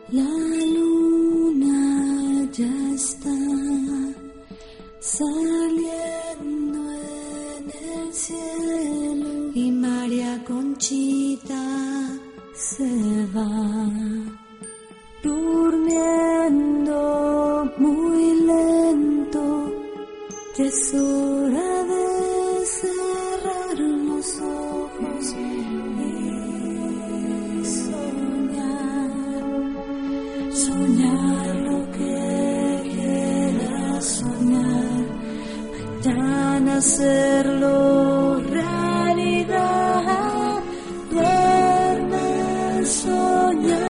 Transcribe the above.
La luna ya está saliendo en el cielo y María Conchita se va durmiendo muy lento. Ya es hora de cerrar los ojos y soñar lo que quieras soñar, mañana hacerlo.